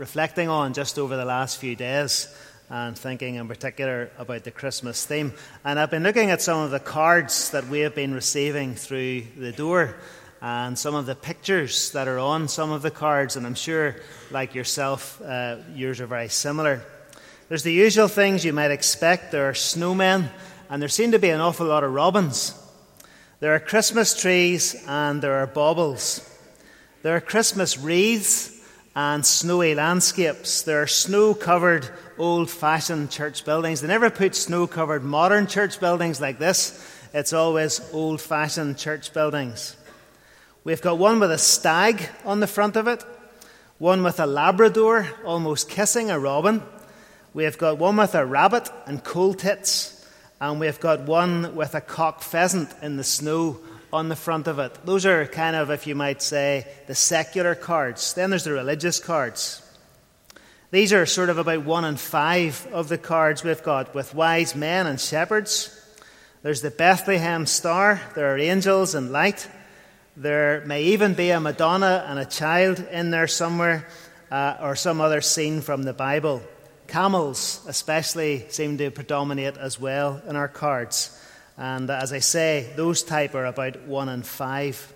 reflecting on just over the last few days and thinking in particular about the Christmas theme. And I've been looking at some of the cards that we have been receiving through the door and some of the pictures that are on some of the cards, and I'm sure, like yourself, yours are very similar. There's the usual things you might expect. There are snowmen, and there seem to be an awful lot of robins. There are Christmas trees, and there are baubles. There are Christmas wreaths and snowy landscapes. There are snow-covered, old-fashioned church buildings. They never put snow-covered modern church buildings like this. It's always old-fashioned church buildings. We've got one with a stag on the front of it, one with a Labrador almost kissing a robin. We've got one with a rabbit and coal tits, and we've got one with a cock pheasant in the snow on the front of it. Those are kind of, if you might say, the secular cards. Then there's the religious cards. These are sort of about 1 in 5 of the cards we've got, with wise men and shepherds. There's the Bethlehem star. There are angels and light. There may even be a Madonna and a child in there somewhere, or some other scene from the Bible. Camels especially seem to predominate as well in our cards. And as I say, those type are about 1 in 5.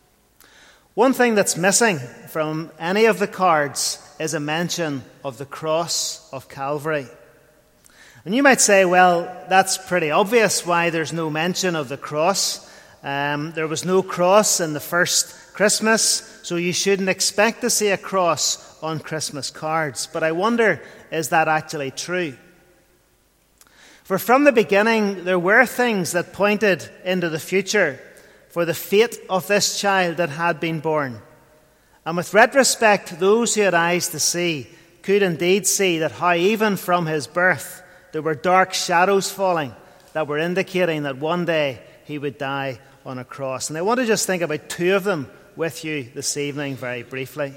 One thing that's missing from any of the cards is a mention of the cross of Calvary. And you might say, well, that's pretty obvious why there's no mention of the cross. There was no cross in the first Christmas, so you shouldn't expect to see a cross on Christmas cards. But I wonder, is that actually true? For from the beginning, there were things that pointed into the future for the fate of this child that had been born. And with retrospect, those who had eyes to see could indeed see that how even from his birth there were dark shadows falling that were indicating that one day he would die on a cross. And I want to just think about 2 of them with you this evening very briefly.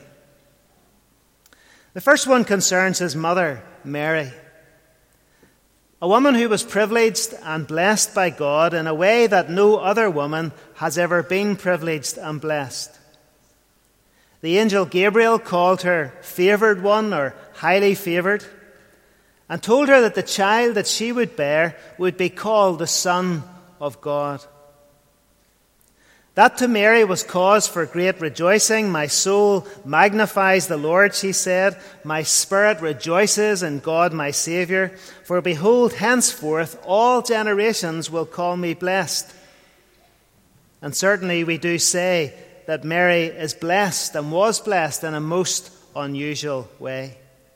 The first one concerns his mother, Mary. A woman who was privileged and blessed by God in a way that no other woman has ever been privileged and blessed. The angel Gabriel called her favored one, or highly favored, and told her that the child that she would bear would be called the Son of God. That to Mary was cause for great rejoicing. My soul magnifies the Lord, she said. My spirit rejoices in God my Saviour. For behold, henceforth all generations will call me blessed. And certainly we do say that Mary is blessed and was blessed in a most unusual way.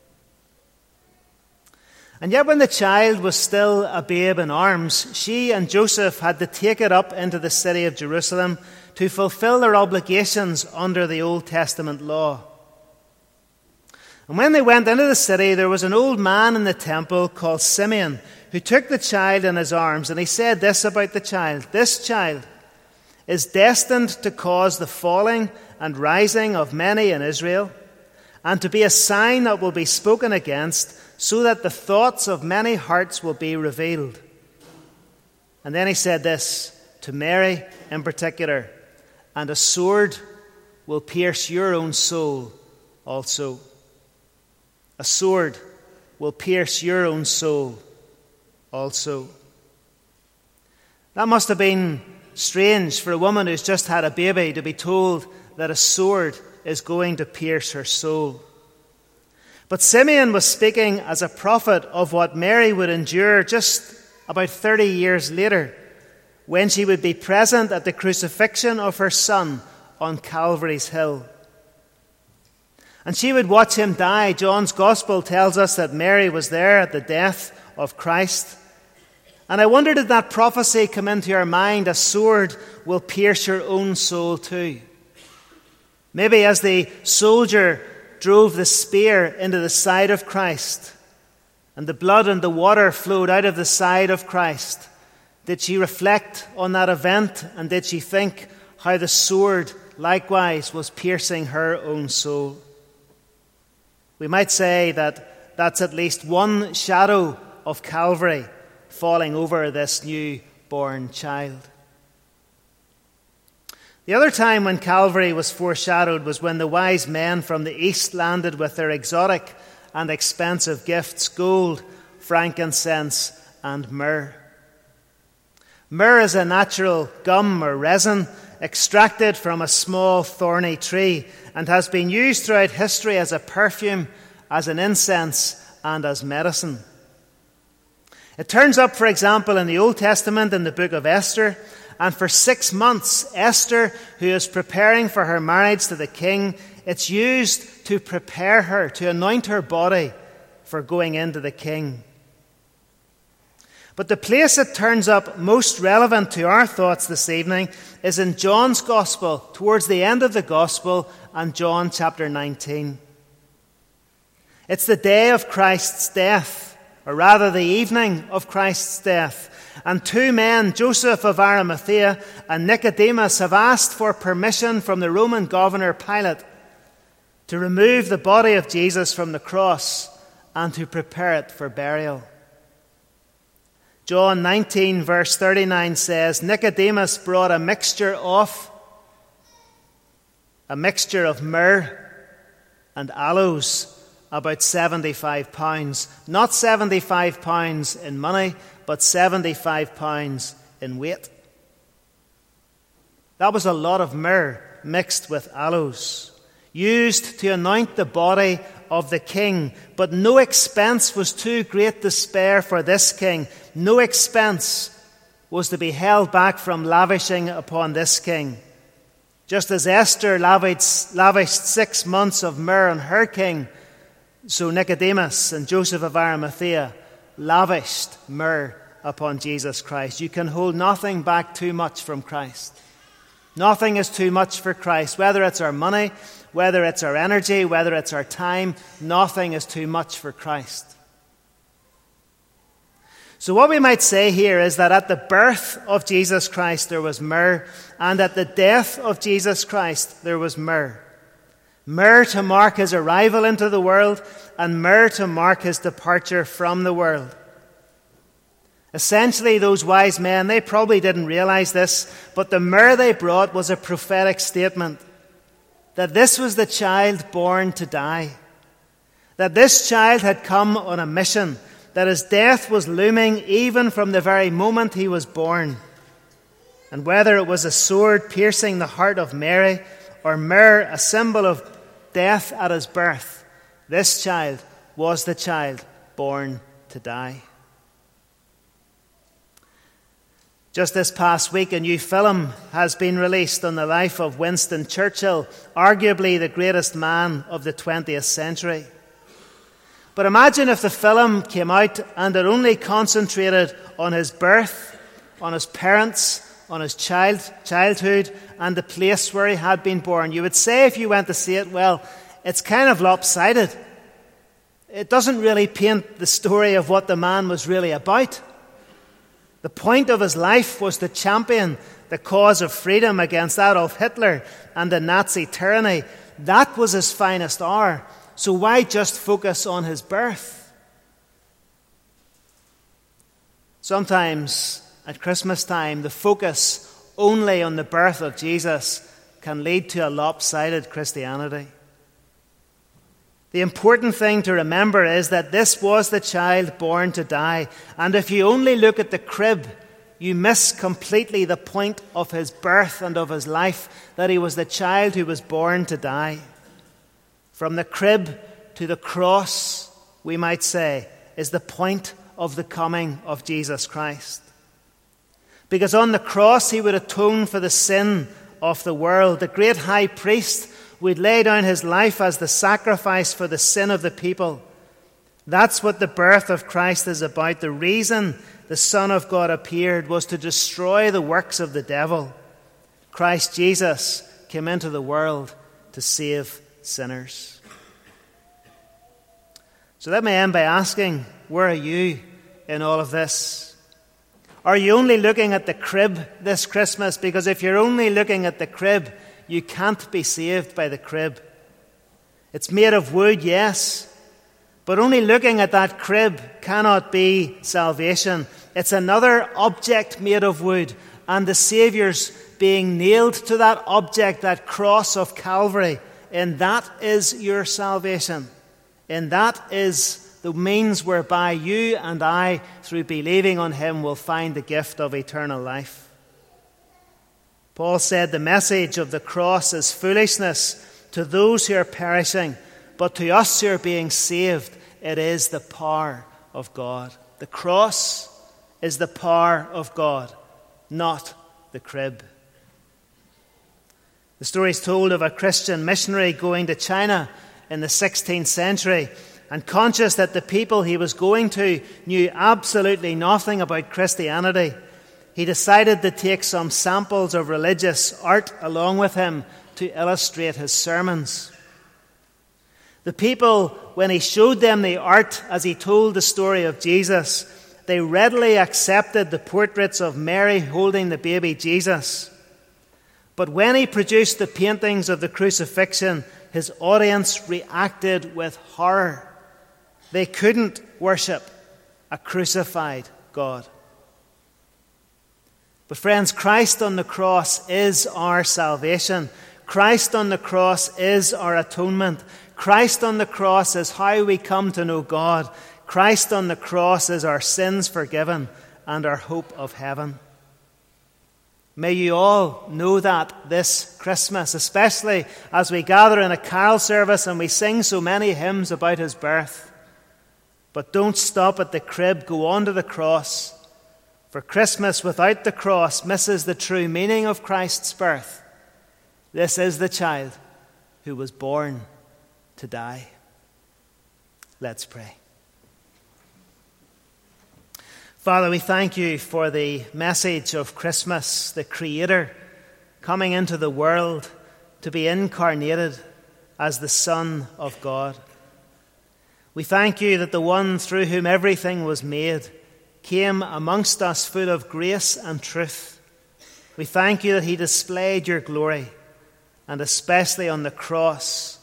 And yet when the child was still a babe in arms, she and Joseph had to take it up into the city of Jerusalem to fulfill their obligations under the Old Testament law. And when they went into the city, there was an old man in the temple called Simeon, who took the child in his arms, and he said this about the child: "This child is destined to cause the falling and rising of many in Israel, and to be a sign that will be spoken against, so that the thoughts of many hearts will be revealed." And then he said this to Mary in particular: "And a sword will pierce your own soul also." A sword will pierce your own soul also. That must have been strange for a woman who's just had a baby to be told that a sword is going to pierce her soul. But Simeon was speaking as a prophet of what Mary would endure just about 30 years later, when she would be present at the crucifixion of her son on Calvary's hill. And she would watch him die. John's Gospel tells us that Mary was there at the death of Christ. And I wonder, did that prophecy come into her mind? A sword will pierce your own soul too. Maybe as the soldier drove the spear into the side of Christ, and the blood and the water flowed out of the side of Christ, did she reflect on that event, and did she think how the sword likewise was piercing her own soul? We might say that that's at least one shadow of Calvary falling over this newborn child. The other time when Calvary was foreshadowed was when the wise men from the east landed with their exotic and expensive gifts: gold, frankincense, and myrrh. Myrrh is a natural gum or resin extracted from a small thorny tree and has been used throughout history as a perfume, as an incense, and as medicine. It turns up, for example, in the Old Testament in the book of Esther, and for 6 months, Esther, who is preparing for her marriage to the king, it's used to prepare her, to anoint her body for going into the king. But the place it turns up most relevant to our thoughts this evening is in John's Gospel, towards the end of the Gospel, and John chapter 19. It's the day of Christ's death, or rather the evening of Christ's death. And 2 men, Joseph of Arimathea and Nicodemus, have asked for permission from the Roman governor Pilate to remove the body of Jesus from the cross and to prepare it for burial. John 19 verse 39 says, Nicodemus brought a mixture of myrrh and aloes, about 75 pounds. Not 75 pounds in money, but 75 pounds in weight. That was a lot of myrrh mixed with aloes, used to anoint the body of the king. But no expense was too great to spare for this king. No expense was to be held back from lavishing upon this king. Just as Esther lavished 6 months of myrrh on her king, so Nicodemus and Joseph of Arimathea lavished myrrh upon Jesus Christ. You can hold nothing back too much from Christ. Nothing is too much for Christ. Whether it's our money, whether it's our energy, whether it's our time, nothing is too much for Christ. So what we might say here is that at the birth of Jesus Christ there was myrrh, and at the death of Jesus Christ there was myrrh. Myrrh to mark his arrival into the world, and myrrh to mark his departure from the world. Essentially, those wise men, they probably didn't realize this, but the myrrh they brought was a prophetic statement that this was the child born to die, that this child had come on a mission, that his death was looming even from the very moment he was born. And whether it was a sword piercing the heart of Mary, or myrrh, a symbol of death at his birth, this child was the child born to die. Just this past week, a new film has been released on the life of Winston Churchill, arguably the greatest man of the 20th century. But imagine if the film came out and it only concentrated on his birth, on his parents, on his childhood, and the place where he had been born. You would say, if you went to see it, well, it's kind of lopsided. It doesn't really paint the story of what the man was really about. The point of his life was to champion the cause of freedom against Adolf Hitler and the Nazi tyranny. That was his finest hour. So why just focus on his birth? Sometimes at Christmas time, the focus only on the birth of Jesus can lead to a lopsided Christianity. The important thing to remember is that this was the child born to die. And if you only look at the crib, you miss completely the point of his birth and of his life, that he was the child who was born to die. From the crib to the cross, we might say, is the point of the coming of Jesus Christ. Because on the cross he would atone for the sin of the world. The great high priest would lay down his life as the sacrifice for the sin of the people. That's what the birth of Christ is about. The reason the Son of God appeared was to destroy the works of the devil. Christ Jesus came into the world to save sinners. So let me end by asking, where are you in all of this? Are you only looking at the crib this Christmas? Because if you're only looking at the crib, you can't be saved by the crib. It's made of wood, yes, but only looking at that crib cannot be salvation. It's another object made of wood, and the Saviour's being nailed to that object, that cross of Calvary. And that is your salvation. And that is the means whereby you and I, through believing on him, will find the gift of eternal life. Paul said the message of the cross is foolishness to those who are perishing, but to us who are being saved, it is the power of God. The cross is the power of God, not the crib. The story is told of a Christian missionary going to China in the 16th century, and conscious that the people he was going to knew absolutely nothing about Christianity, he decided to take some samples of religious art along with him to illustrate his sermons. The people, when he showed them the art as he told the story of Jesus, they readily accepted the portraits of Mary holding the baby Jesus. But when he produced the paintings of the crucifixion, his audience reacted with horror. They couldn't worship a crucified God. But friends, Christ on the cross is our salvation. Christ on the cross is our atonement. Christ on the cross is how we come to know God. Christ on the cross is our sins forgiven and our hope of heaven. May you all know that this Christmas, especially as we gather in a carol service and we sing so many hymns about his birth. But don't stop at the crib, go on to the cross. For Christmas without the cross misses the true meaning of Christ's birth. This is the child who was born to die. Let's pray. Father, we thank you for the message of Christmas, the Creator coming into the world to be incarnated as the Son of God. We thank you that the one through whom everything was made came amongst us full of grace and truth. We thank you that he displayed your glory, and especially on the cross,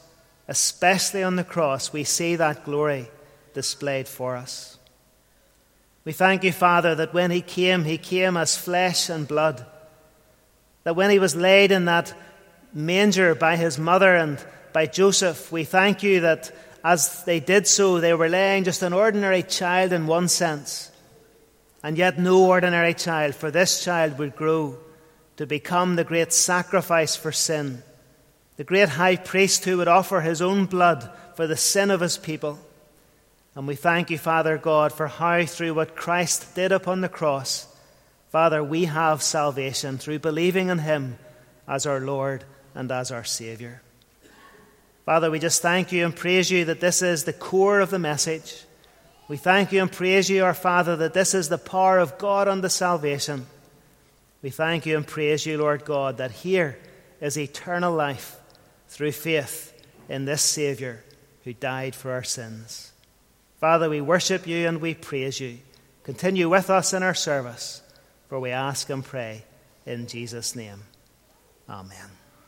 we see that glory displayed for us. We thank you, Father, that when he came as flesh and blood. That when he was laid in that manger by his mother and by Joseph, we thank you that as they did so, they were laying just an ordinary child in one sense. And yet no ordinary child, for this child would grow to become the great sacrifice for sin. The great high priest who would offer his own blood for the sin of his people. And we thank you, Father God, for how through what Christ did upon the cross, Father, we have salvation through believing in him as our Lord and as our Saviour. Father, we just thank you and praise you that this is the core of the message. We thank you and praise you, our Father, that this is the power of God unto salvation. We thank you and praise you, Lord God, that here is eternal life through faith in this Saviour who died for our sins. Father, we worship you and we praise you. Continue with us in our service, for we ask and pray in Jesus' name. Amen.